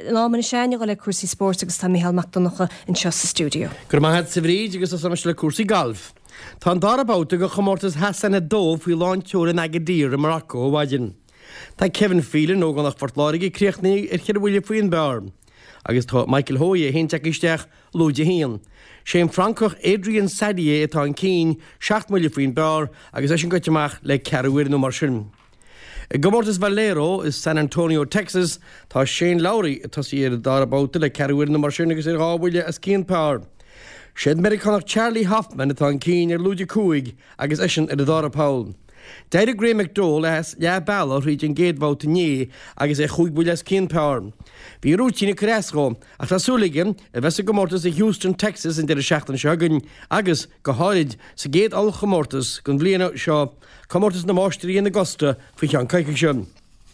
láman seine go le cuasí sport agus tá Michael McDonagh in seo sa stúdio. Gur má het sa bhríd agus sam le cuasaí golf. Tá darabáta go chomórtas hasan a dómh í láin teúr in Agadir in Morocco bhaidin. Tá Kevin Phelan ó gan nach fortláige críochnaí cheir bhfuile faoin bearm. Agus tá Michael Hoye hénteach isteach lúide hían. Séim Francach Adrian Sadier atá an cín 7 milliún faoin bear agus é sin goiteach le cearúir nó mar sin. Gomortas Valero is San Antonio, Texas, tá Shane Lowry atá sí ar darabáta le cearúir nó mar sin agus ar gábhaile as cín pár. Siad Americanach Charlie Hoffman atá an cín ar lúide cuaig agus é sin ar darapáil. Deidir Gray McDowell as le bailla ríd an géadbáta ní agus é chuig buile as cín pár. Bhí rútína creascó ach tásúlaigin a bheits a gomórtas a Houston, Texas in deidir seachtain segan agus go háid sa géad al chomórtas gon bbliana seo chomórtas na máisteí in Augusta fa chean caiice sin.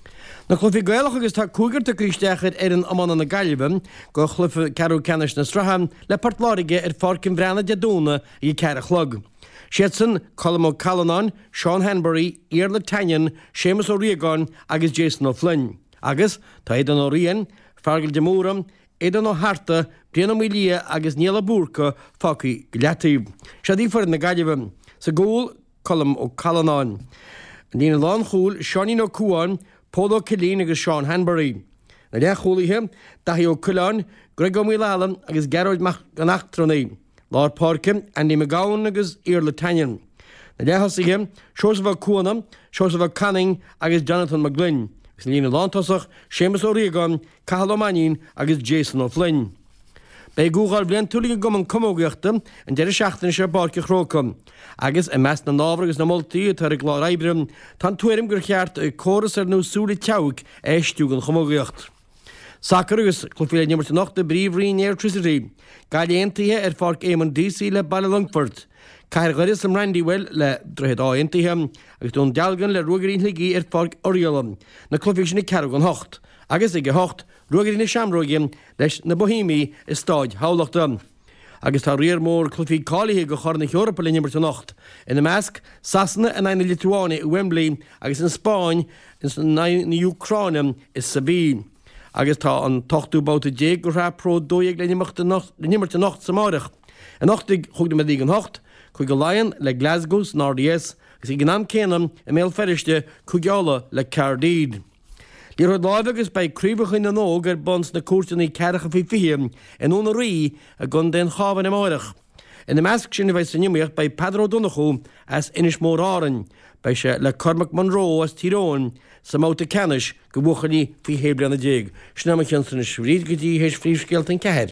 Na chlufi gaelach agus tá cúgart a críisteachid ar an amman na Gailbham go chlufa Carú Canis na Strahan le partláige ar fárcin bhreanna de dúna i ceara chlog. Siedson, Colm O'Callaghan, Sean Hanbury, Iarla Tanyan, Seamus O'Regan agus Jason O'Flynn. Agus tá Aidan O'Ryan, Fargal de Múram, Aidan O'Harta, Brianna Mília agus Níla Búrca fáci gleataí. Siad ífar na Gailbham. Sa gúil Colm O'Callaghan. Nína lán chúil Seanín O'Cuan, Paul O'Killín agus Sean Hanbury. Na le chúlaithe, Daithí O'Cullan, Greg O'Millan agus Gerard McAnachtronaí. Lord Parkin, Andy McGowan agus Iarla Tanyan. Na le hosaithe, Seosamh Cuanam, Seosamh Canning agus Jonathan McGlynn. Gus lína lántasach, Seamus O'Regan, Cathal O'Mannion agus Jason O'Flynn. Bei gúgáil blian túlaigh gom an comógaachta an deidir seachtain sé barca chrócam. Agus a meas na nábhar agus na moltaí tar ag glár Aibrim, tá tuairim gur cheart ag córas ar nó súla teagh éistúg an chomógaocht. Sacr agus chlufiile nimmarta nachta bríomhrín airtricity. Gailléontaithe ar fárc éman DC le Ballylongford. Cair gairis am Randywell le drohead áiontaithe agus dún dealgan le rugarín ligí ar fárc Oriolam. Na chlufiigh sin na cearg an hocht. Agus ige hocht rugarín na Shamroigim leis na Bohímií is stáid hálaachta. Agus tá riar mór chlufií cálaithe go chur na Eorpa le nimmarta nacht. Ina measc, Sasanna a na Lituánia i Wembley agus in Spáin na Ucráine is Sabine. Agus tá an tochtú báta dé go rá pró dóigh le nimmarta nacht sa márach. A nachtig chugna me dígan hocht, chuig go Lion le Glasgow san RDS, agus i gnam céanam a méil feriste chuigeála le Cardíd. Líor lábhagus bei críomhachan na nóg ar bons na cuairtaí cearacha fí fihim in úna rí a gun den chábhan am áireach. In na measc sin bheith san nimíocht bei Pedro Donoghue as inis mór áran, bei se le Cormac Monroe as Tyrone sa máta canis go bhuachalí fí héblianna déag. Sinna chan san na sríd gotí héis fríomhscéalt an ceir.